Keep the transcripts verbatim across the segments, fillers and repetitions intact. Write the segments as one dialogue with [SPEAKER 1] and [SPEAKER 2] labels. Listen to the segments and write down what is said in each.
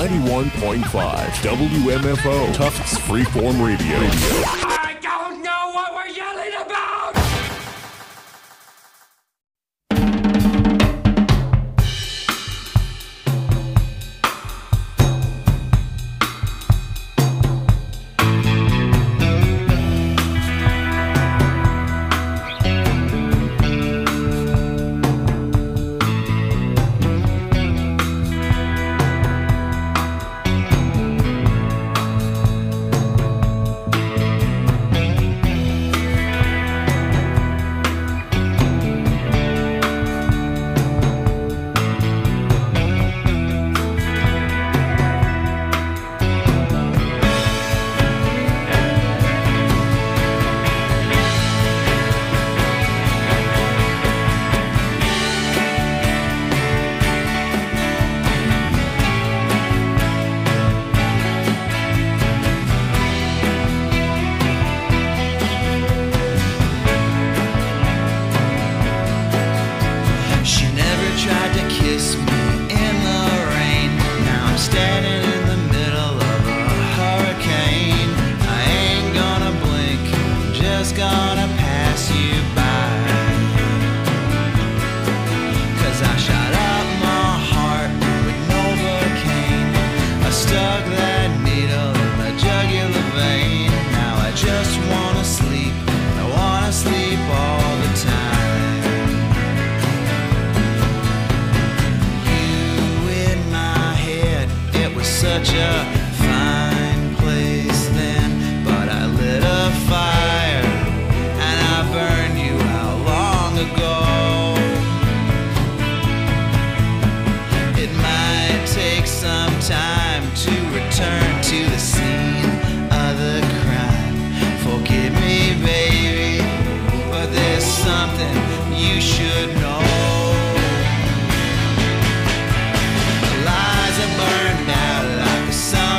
[SPEAKER 1] ninety-one point five W M F O, Tufts Freeform Radio.
[SPEAKER 2] I don't know what we're yelling about!
[SPEAKER 3] Lies are burned out like a sun.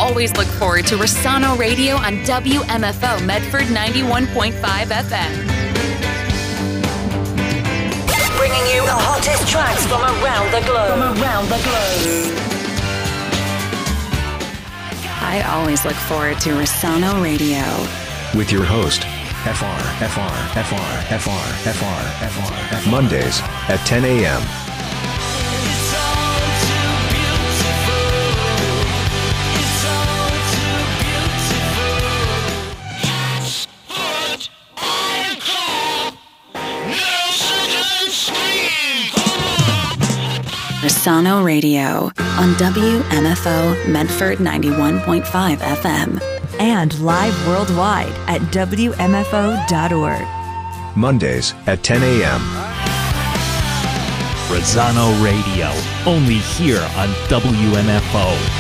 [SPEAKER 3] always look forward to Rossano Radio on W M F O Medford ninety-one point five F M.
[SPEAKER 4] Bringing you the hottest tracks from around the globe. From around the globe.
[SPEAKER 3] I always look forward to Rossano Radio.
[SPEAKER 1] With your host, F R, F R, F R, F R, F R, F R, F R. Mondays at ten a.m.
[SPEAKER 3] Rossano Radio on W M F O Medford ninety-one point five F M.
[SPEAKER 5] And live worldwide at W M F O dot org.
[SPEAKER 1] Mondays at ten a.m.
[SPEAKER 6] Rossano Radio, only here on W M F O.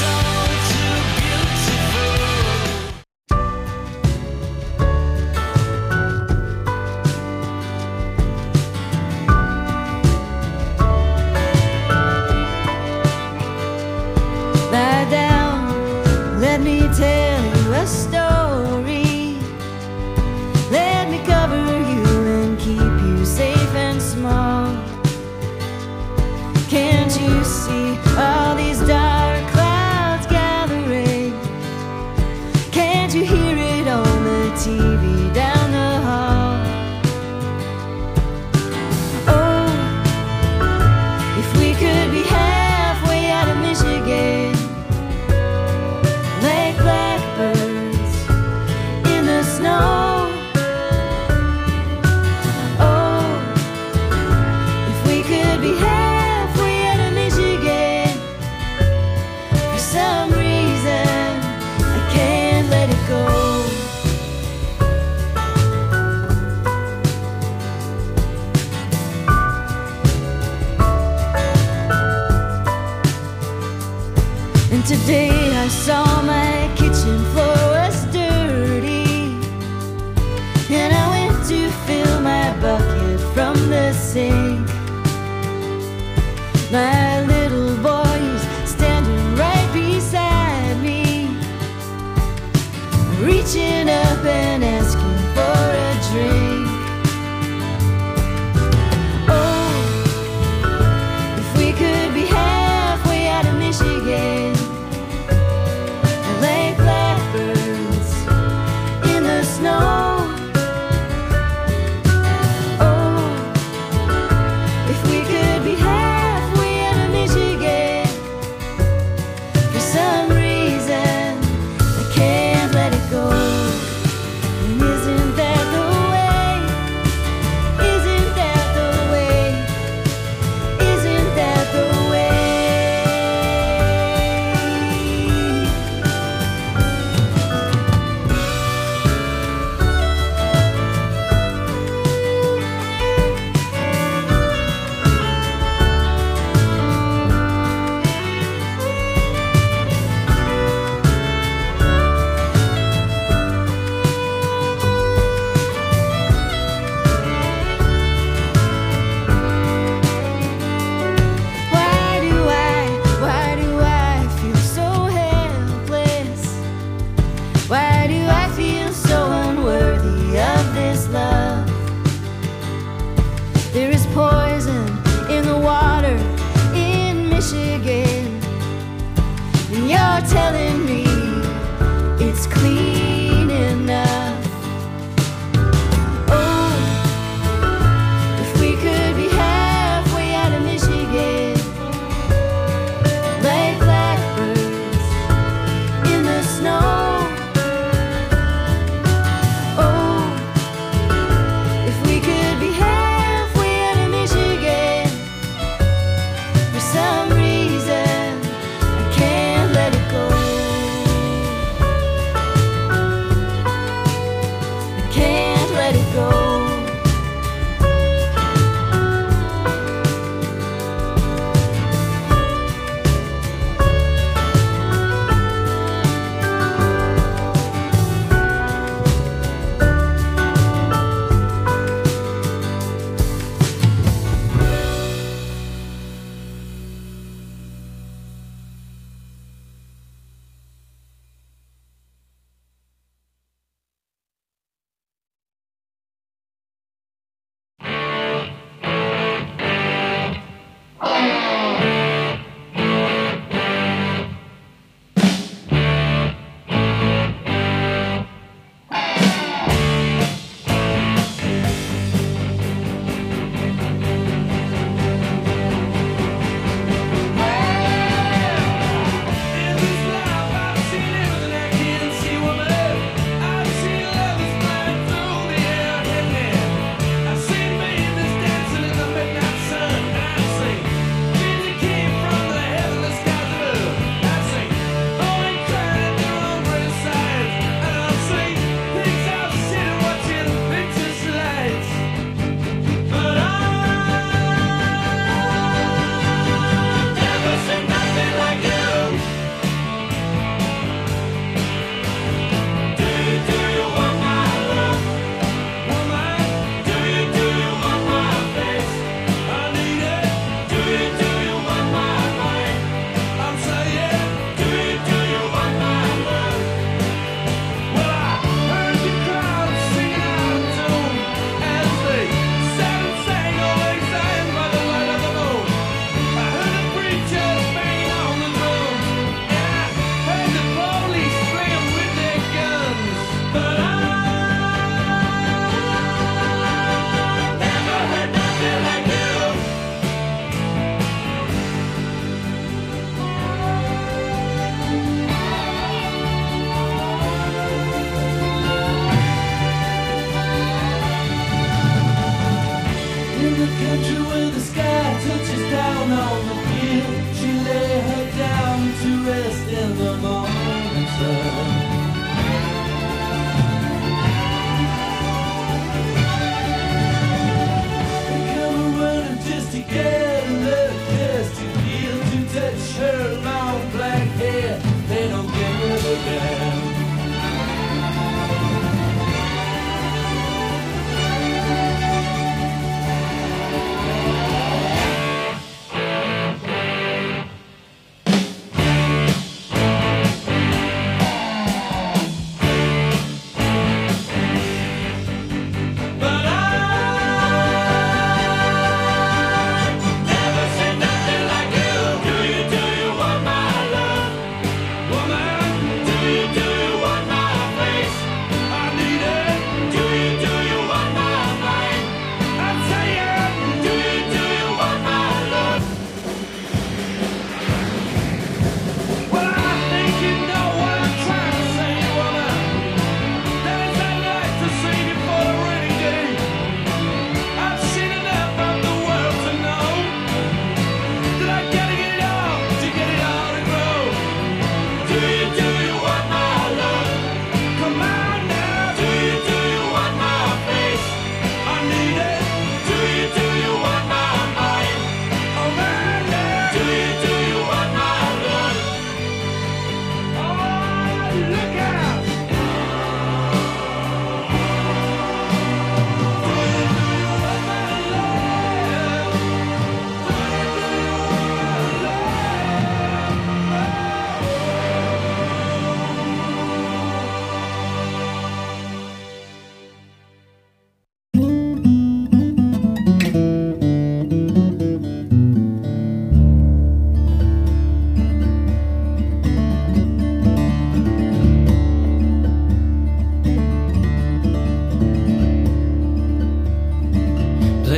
[SPEAKER 7] Today I saw my kitchen floor was dirty, and I went to fill my bucket from the sink. My little boy is standing right beside me, reaching up and asking for a drink. Oh, if we could be halfway out of Michigan, oh, if we could be halfway out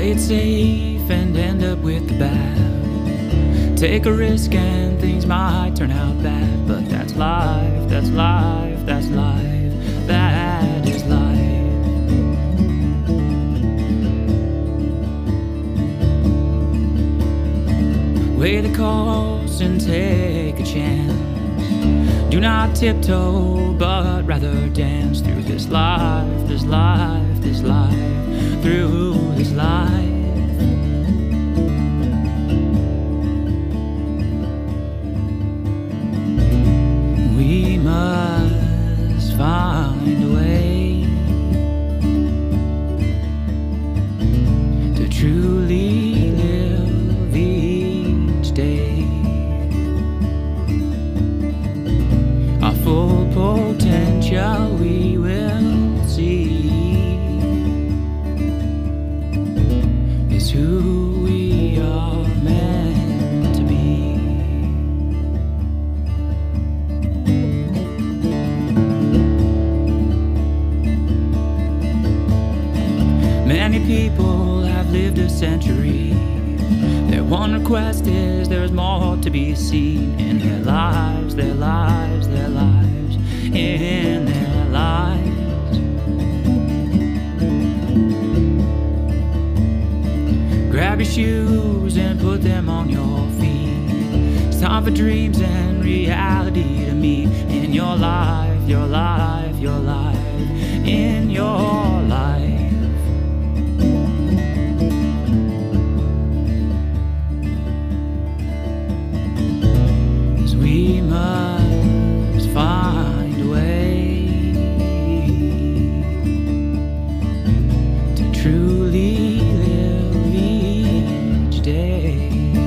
[SPEAKER 8] Play it safe and end up with the bad. Take a risk and things might turn out bad, but that's life, that's life, that's life, that is life. Weigh the cost and take a chance. Do not tiptoe, but rather dance through this life, this life, this life, through this life. We must find a way to truly live each day. Our full potential we will see is who we are meant to be. Many people have lived a century. Their one request is there's more to be seen in their lives, their lives, their lives, in their lives. Grab your shoes and put them on your feet. It's time for dreams and reality to meet in your life, your life, your life, in your life. We must find a way to truly live each day.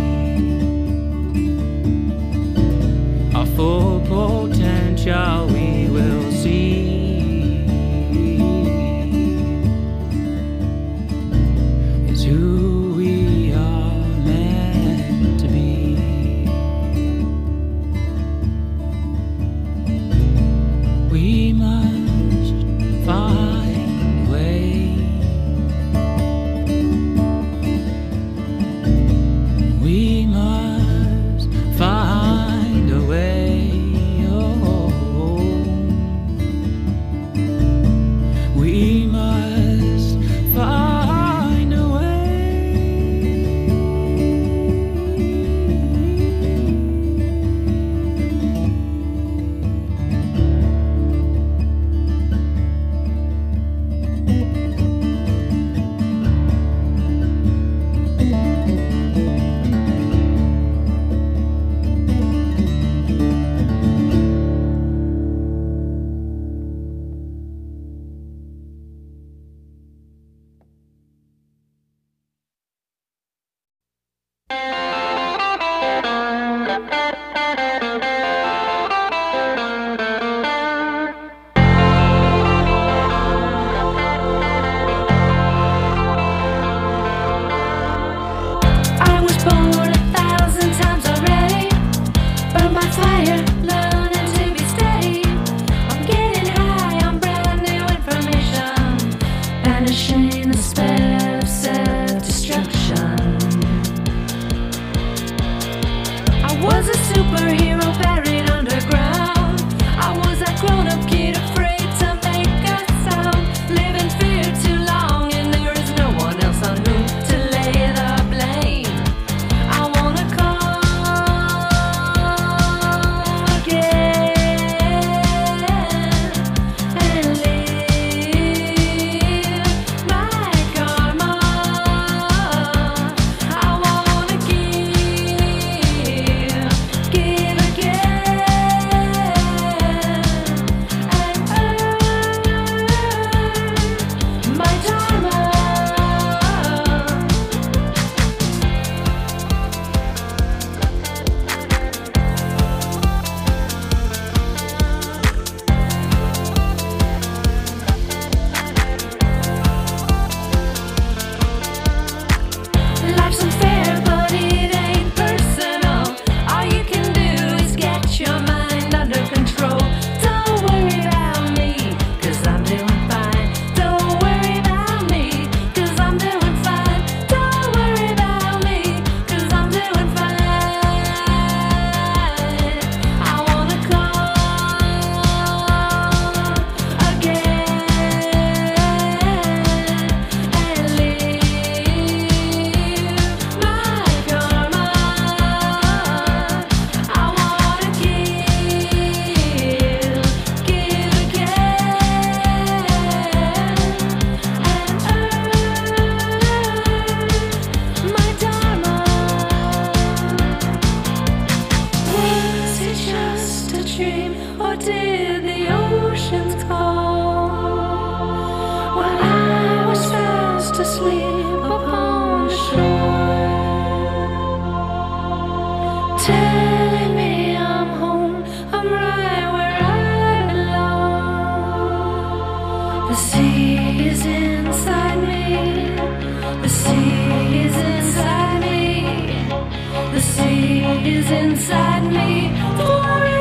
[SPEAKER 8] Our full potential we will see is who we are meant to be. We must find a way. We must find a way. Oh, we must find a way.
[SPEAKER 7] I was born a thousand times already, but my fire, learning to be steady. I'm getting high on brand new information, banishing the spell of self-destruction. I was a superhero buried underground. I was that grown-up kid afraid to make a sound, living fear too long, and there is no one else on whom to lay the blame. I wanna come again and live my karma. I wanna give, give is inside me forevermore.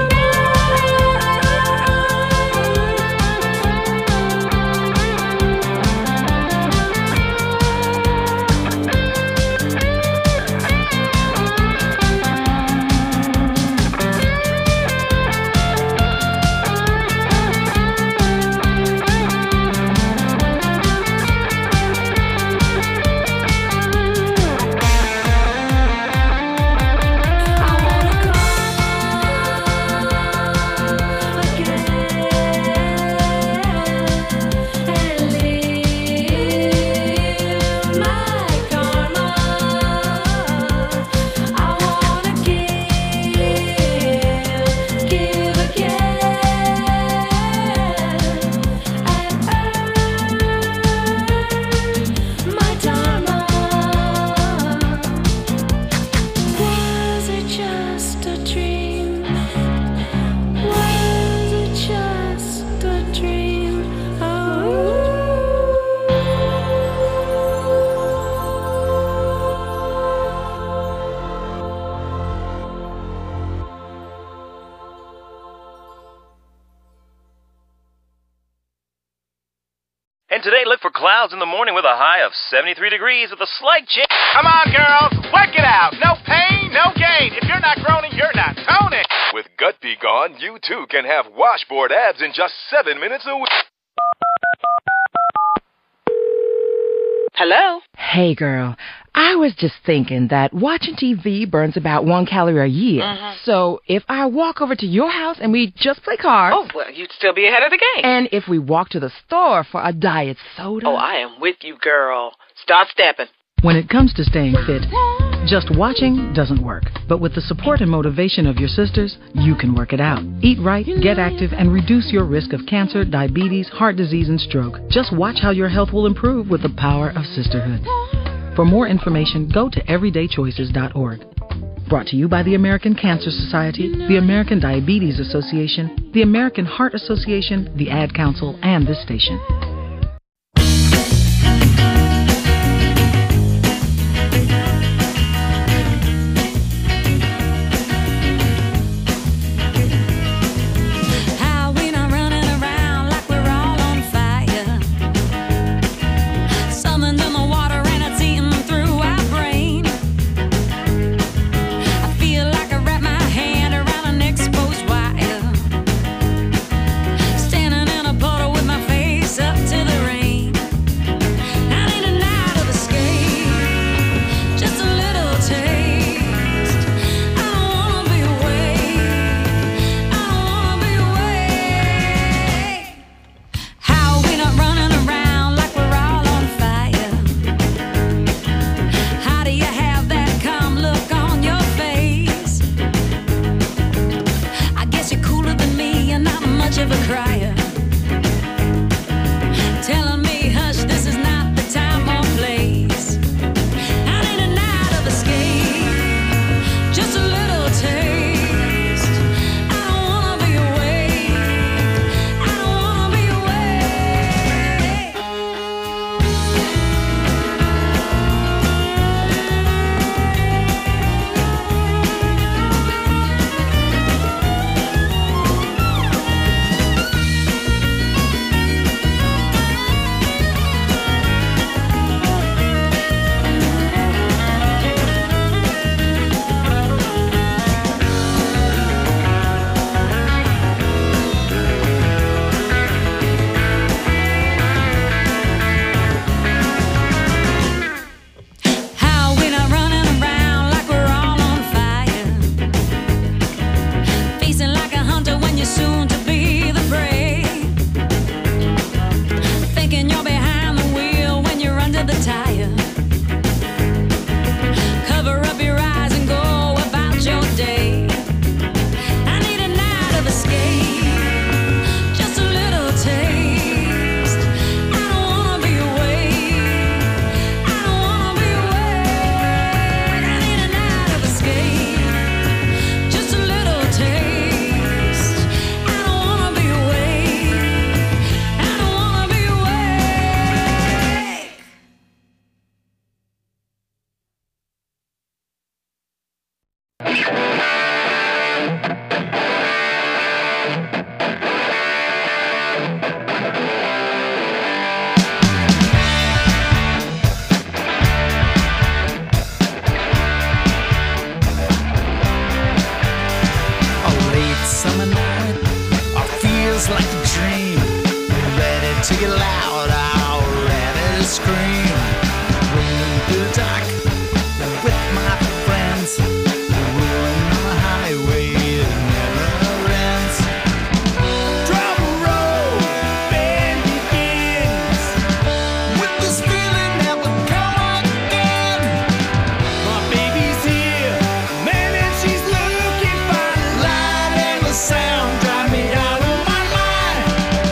[SPEAKER 9] And today, look for clouds in the morning with a high of seventy-three degrees with a slight chance.
[SPEAKER 10] Come on, girls, work it out. No pain, no gain. If you're not groaning, you're not toning.
[SPEAKER 11] With Gut Be Gone, you too can have washboard abs in just seven minutes a week.
[SPEAKER 12] Hello? Hey, girl. I was just thinking that watching T V burns about one calorie a year. Mm-hmm. So if I walk over to your house and we just play cards...
[SPEAKER 13] Oh, well, you'd still be ahead of the game.
[SPEAKER 12] And if we walk to the store for a diet soda...
[SPEAKER 13] Oh, I am with you, girl. Start stepping.
[SPEAKER 14] When it comes to staying fit, just watching doesn't work. But with the support and motivation of your sisters, you can work it out. Eat right, get active, and reduce your risk of cancer, diabetes, heart disease, and stroke. Just watch how your health will improve with the power of sisterhood. For more information, go to everyday choices dot org. Brought to you by the American Cancer Society, the American Diabetes Association, the American Heart Association, the Ad Council, and this station.
[SPEAKER 7] Standing in a puddle with my face up
[SPEAKER 15] train, rolling through the dark with my friends, rolling on the highway that never ends. Drum roll, band begins, with this feeling that will come again. My baby's here, man, and she's looking fine. The light and the sound drive me out of my mind.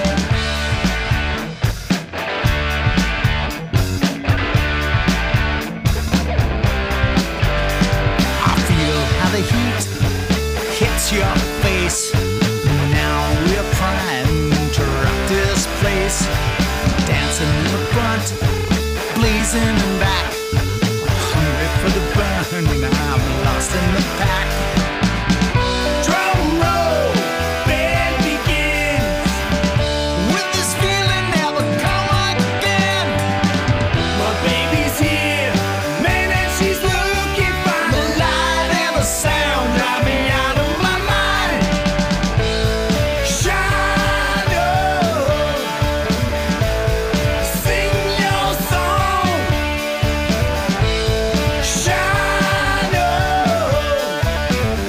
[SPEAKER 15] I feel how the heat hits your face. Now we're primed to rock this place. Dancing in the front, blazing in back. Hungry for the burn, I'm lost in the pack. Drum roll, band begins, with this feeling never come again. My baby's here, man, and she's looking fine. The light and the sound drive me out of my mind. Shine on, sing your song. Shine on,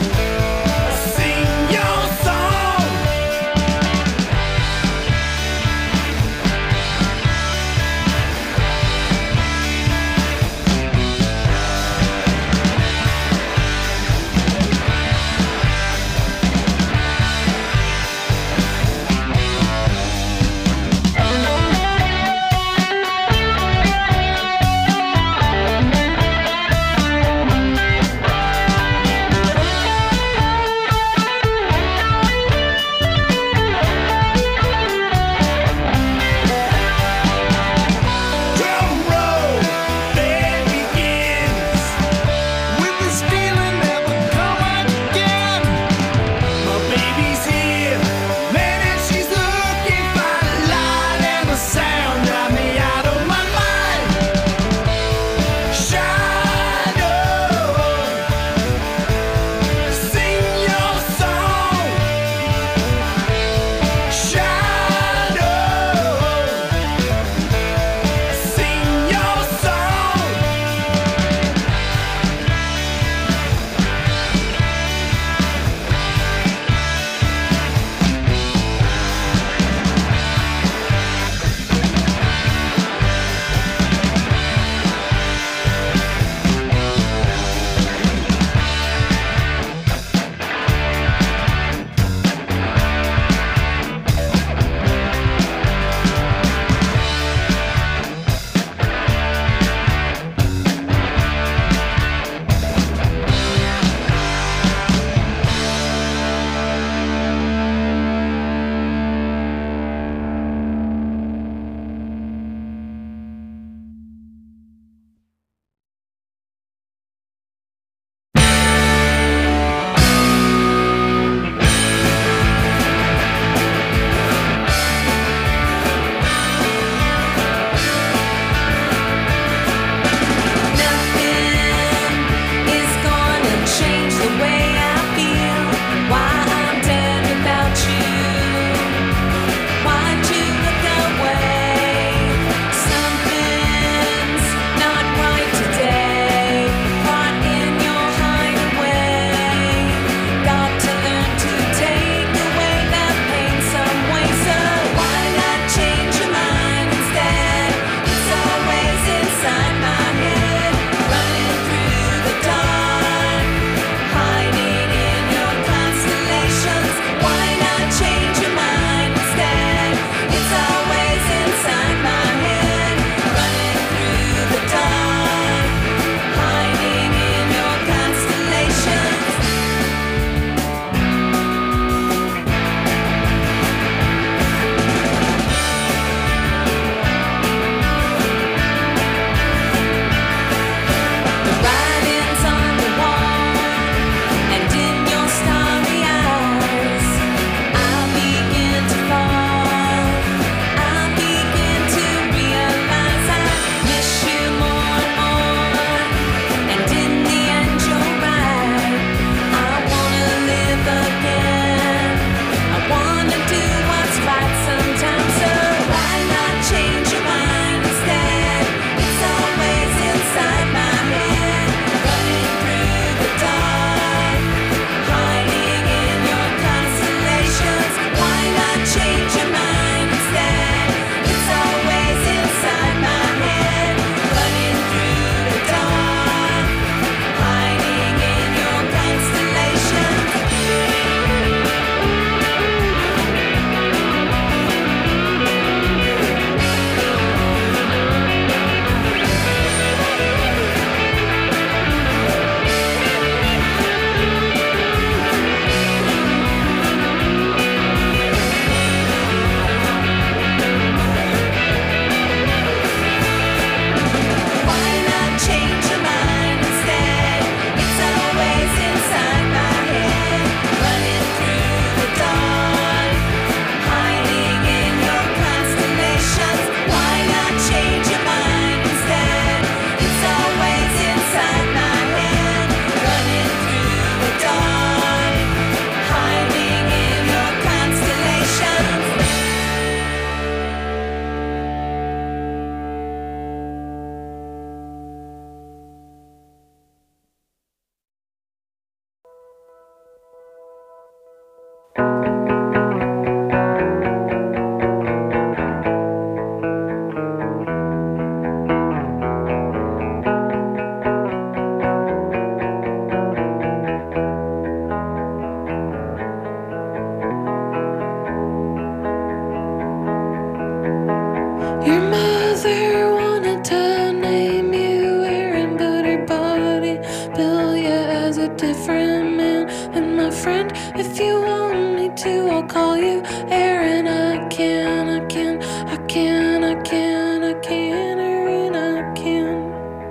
[SPEAKER 16] I'll call you Aaron. I can, I can, I can, I can, I can, Aaron, I can.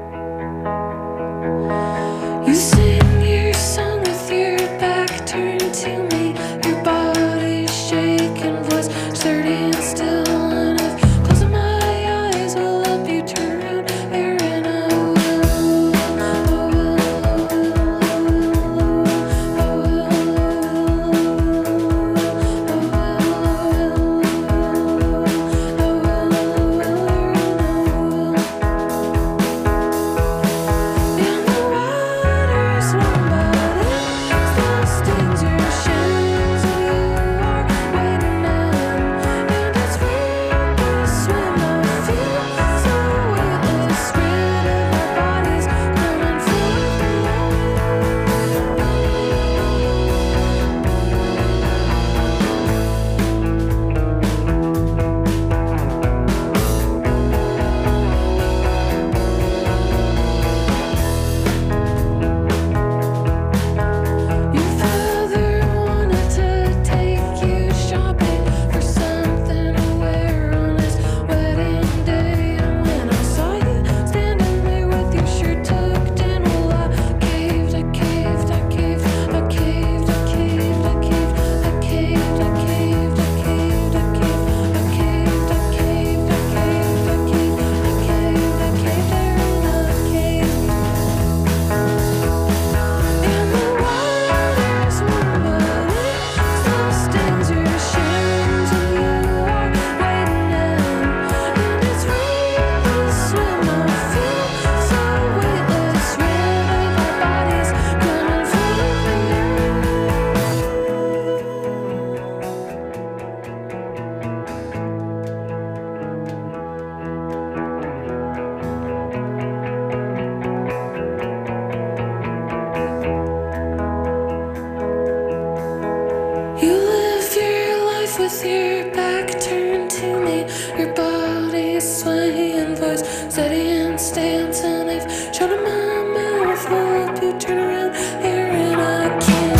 [SPEAKER 16] You sing your song with your back turned to me, your body shaking, voice sturdy and still. And if closing my eyes will help you turn around, Aaron, I will. I will, I will, with your back turned to me, your body swaying, voice steady and stance. And if shut up my mouth will help you turn around, Aaron, I can.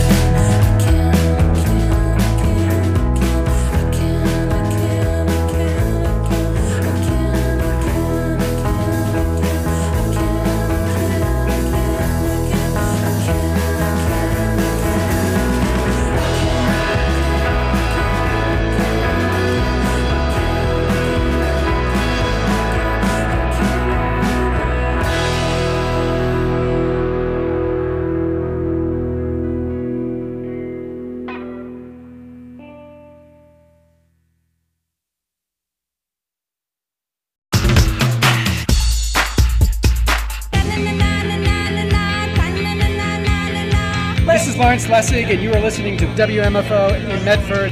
[SPEAKER 17] This is Lawrence Lessig, and you are listening to W M F O in Medford.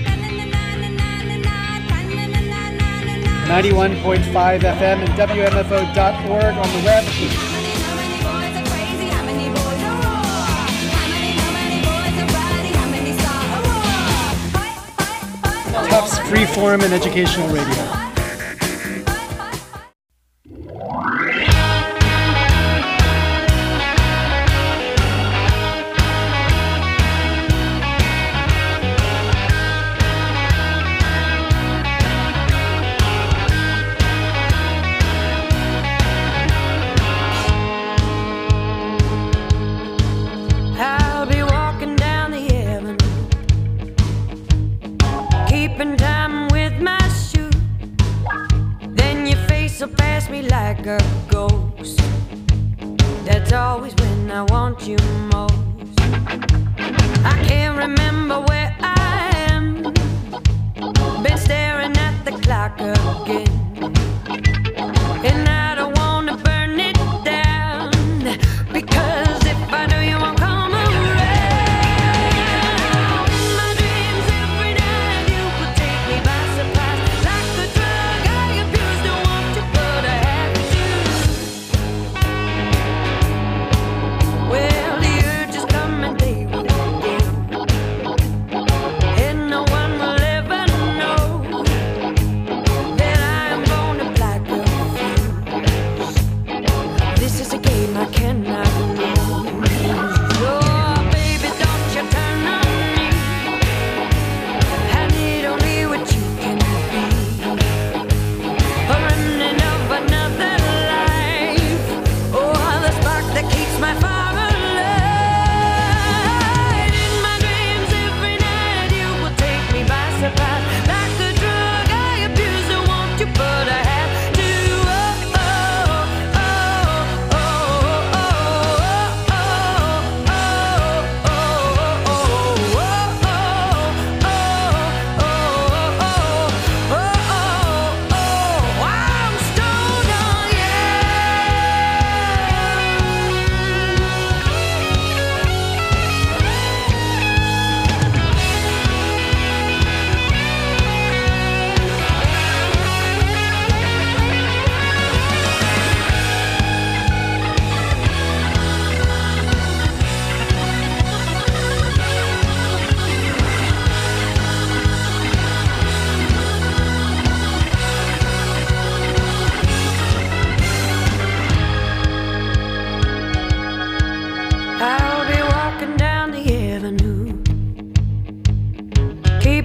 [SPEAKER 17] ninety-one point five F M and W M F O dot org on the web. Tufts Freeform and Educational Radio.
[SPEAKER 16] That I am gonna black a few.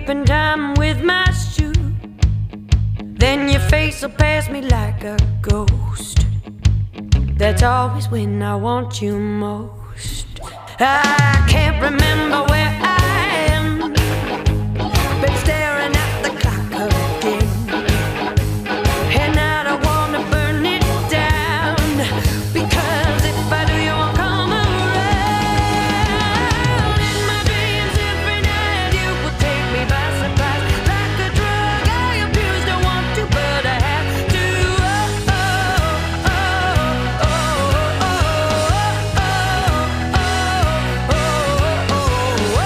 [SPEAKER 7] skipping time with my shoe. Then your face will pass me like a ghost. That's always when I want you most. I can't remember where I am. Been staring at the clock again. And I don't wanna burn it down, because if I do, you won't come around. In my dreams every night, you will take me by surprise. Like a drug I abuse, don't want to, but I have to. Oh, oh, oh, oh, oh, oh, oh, oh, oh,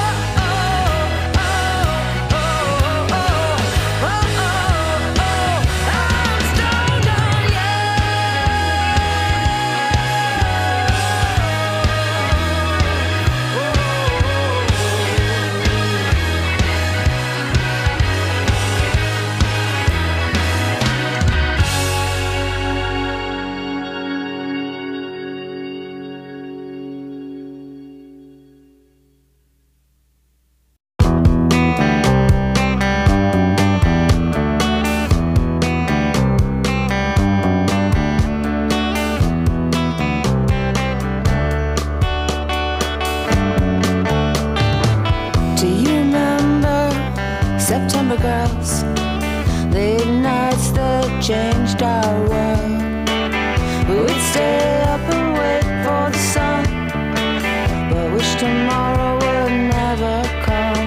[SPEAKER 7] do you remember September girls? Late nights that changed our world. We'd stay up and wait for the sun, but wish tomorrow would never come.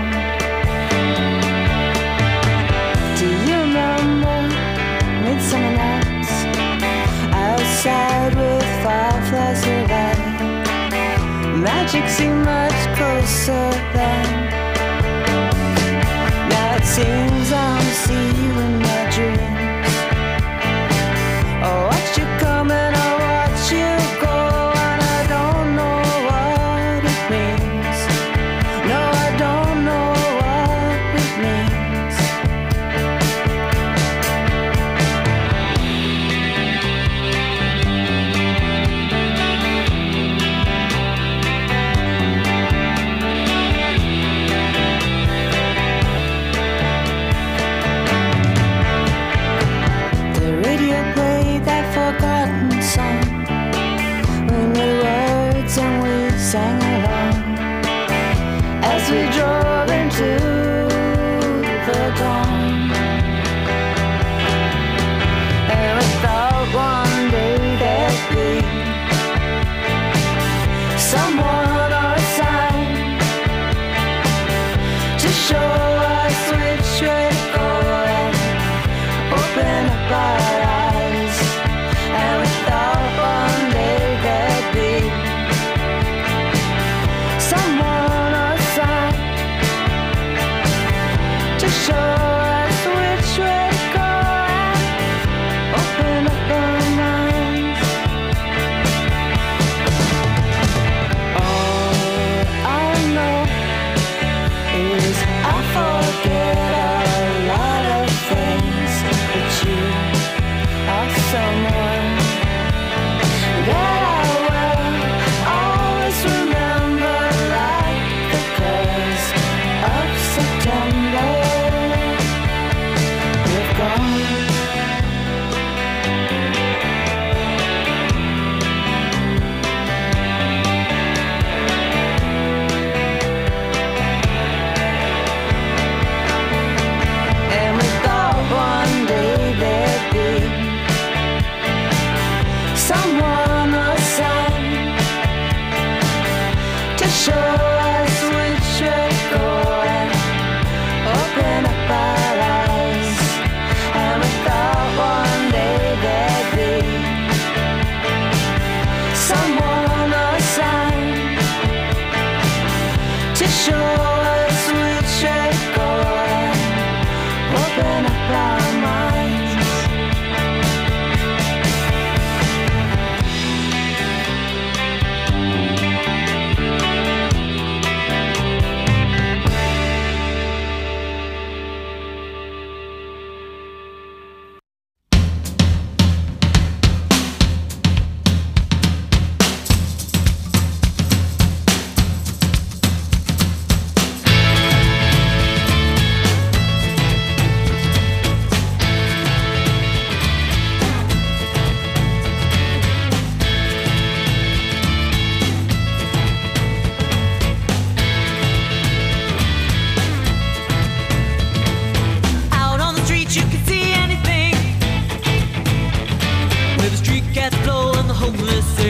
[SPEAKER 7] Do you remember midsummer nights outside with fireflies of light? Magic seemed much closer then. Now it seems I'm seeing you in my dreams. Oh, watch you come and I watch you go, and I don't know what it means. No, I don't know what it means. The radio played that forgotten song. We knew words and we sang along as we drove into the dawn. And we thought one day there'd be someone or a sign to show us which way to go and open up our eyes. And we thought one day there'd be someone or a sign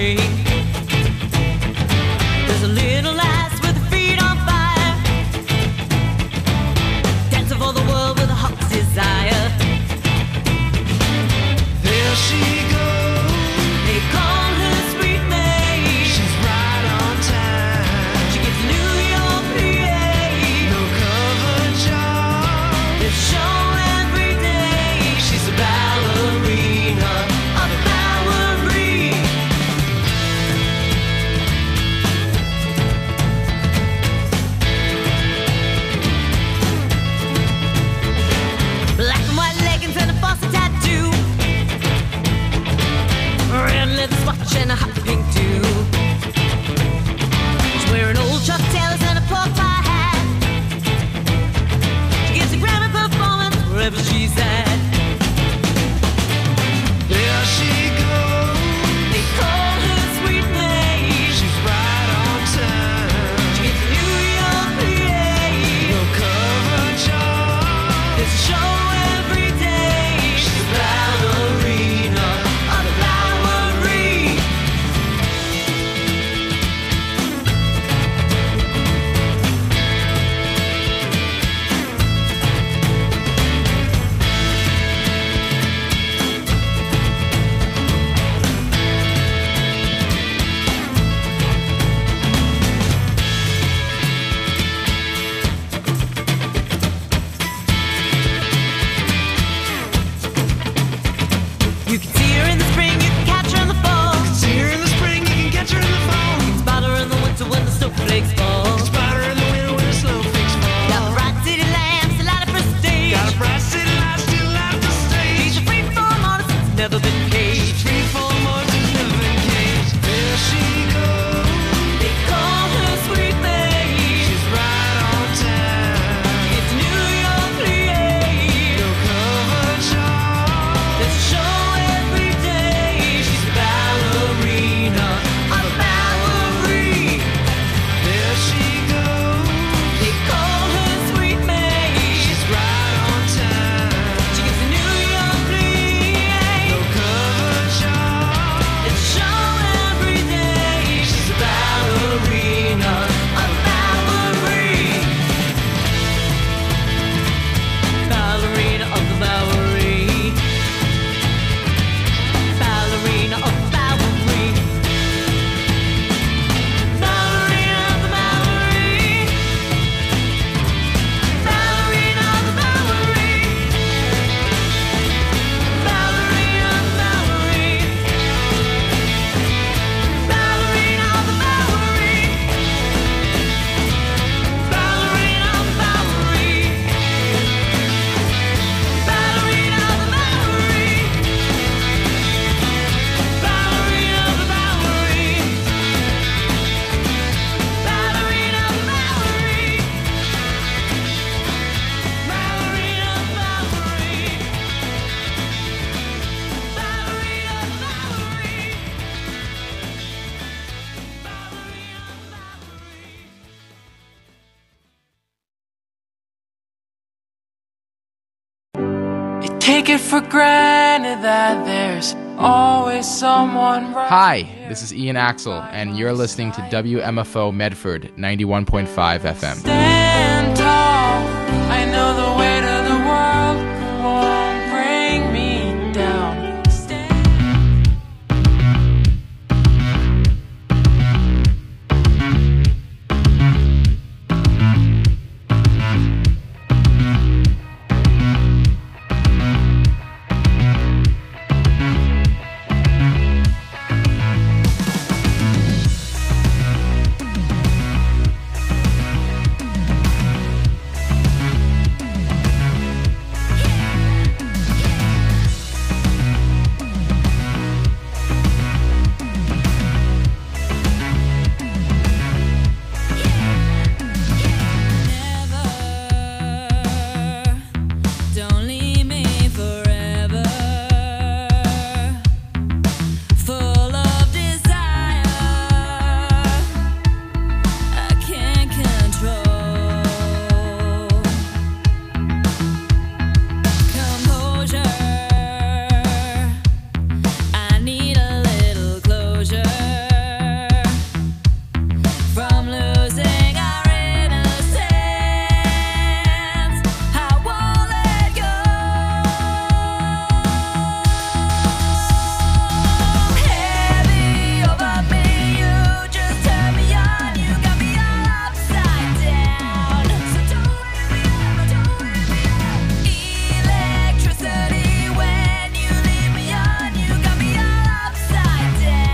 [SPEAKER 18] Bowery. There's a little lass with her feet on fire, dancing for the world with a hot desire.
[SPEAKER 15] There she goes.
[SPEAKER 18] They call her Sweet May.
[SPEAKER 15] She's right on time.
[SPEAKER 18] She gets New York, P A.
[SPEAKER 15] No cover job.
[SPEAKER 18] This show every day. She's a ballerina on the Bowery. Black and white leggings and a Boston tattoo, red leather swatch and a hot pink too. She's wearing old Chuck Taylors and a pork pie hat. She gives a Grammy performance wherever she's at.
[SPEAKER 15] There she goes.
[SPEAKER 18] They call her Sweet May.
[SPEAKER 15] She's right on time.
[SPEAKER 18] She gets New York, P A.
[SPEAKER 15] No cover job.
[SPEAKER 18] There's a show every day. She's a ballerina on the Bowery. You can see her in the spring, you can catch her in the fall.
[SPEAKER 15] See her in the spring, you can catch her in the fall.
[SPEAKER 18] You can spot her in the winter when the snowflakes fall.
[SPEAKER 15] Spot her in the winter when the snowflakes fall.
[SPEAKER 18] Got bright city lamps, a light up her stage.
[SPEAKER 15] Got a bright city light, still light up the stage.
[SPEAKER 18] She's a free-form artist that's never been caged.
[SPEAKER 15] Free-form artist that's never been caged. There she goes.
[SPEAKER 18] They call her Sweet May.
[SPEAKER 15] She's right on time.
[SPEAKER 18] It's New York, P A.
[SPEAKER 15] No cover job.
[SPEAKER 18] There's a show every day. She's a ballerina on the Bowery.
[SPEAKER 15] There she goes.
[SPEAKER 18] They call her Sweet May.
[SPEAKER 15] She's right on time.
[SPEAKER 18] She gets a New York, P A.
[SPEAKER 15] No cover job.
[SPEAKER 18] It's a show every day. She's a ballerina on the Bowery. Ballerina of the Bowery. Ballerina of the Bowery. Ballerina of the Bowery. Ballerina of the Bowery. Ballerina of the Bowery. Ballerina of the Bowery. Ballerina of the Bowery. Ballerina of the Bowery. Ballerina of the Bowery. Ballerina of the Bowery. Ballerina of the Bowery. Ballerina of the Bowery.
[SPEAKER 19] You take it for granted that there's always someone right.
[SPEAKER 20] Hi, this is Ian Axel, and you're listening to W M F O Medford ninety-one point five F M.
[SPEAKER 19] Stand